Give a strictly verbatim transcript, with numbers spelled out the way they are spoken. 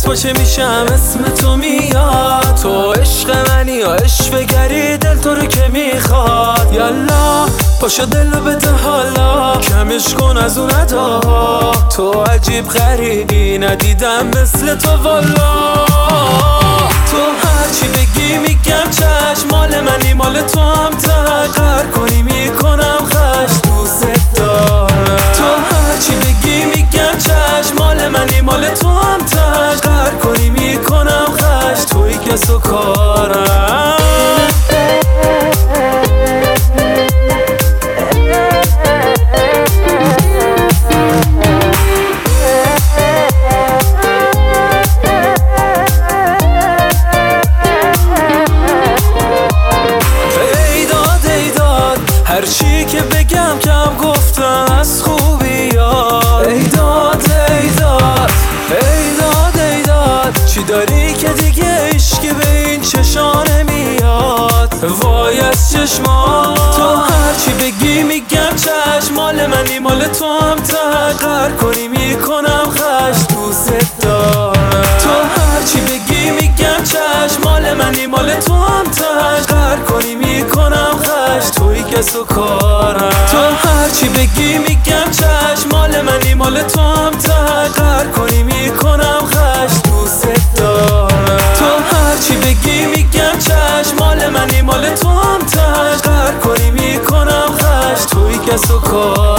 خوشه میشم اسم تو میاد. تو عشق منی یا عشق بگری دل تو رو که میخواد. یالا پاشو دلو بده حالا کمش کن از اون اداها. تو عجیب غریبی ندیدم مثل تو والا. تو هرچی بگی میگم چشم مال منی مال تو هم تک هر کنی میکنم خش دوست دارم. تو هرچی بگی میگم چشم مال منی مال تو هم تک هر کنی میکنم خش توی کس و کارم. هرچی که بگم کم گفتم از خوبی یاد. ای داد ای داد ای داد ای داد چی داری که دیگه عشقی به این چشانه میاد. وای از چشمات تو هرچی بگی میگم چشم مال منی مال تو هم تک هر کنی میکنم خش دوست دارم. تو هرچی بگی میگم چشم مال منی مال تو هم تک هر کنی میکنم خش توی کس و کارم. تو هرچی بگی میگم چشم مال منی مال تو هم تک هر کنی میکنم خش دوست دارم. تو هرچی بگی میگم چشم مال منی مال تو هم تک هر کنی میکنم خش توی کس و کارم.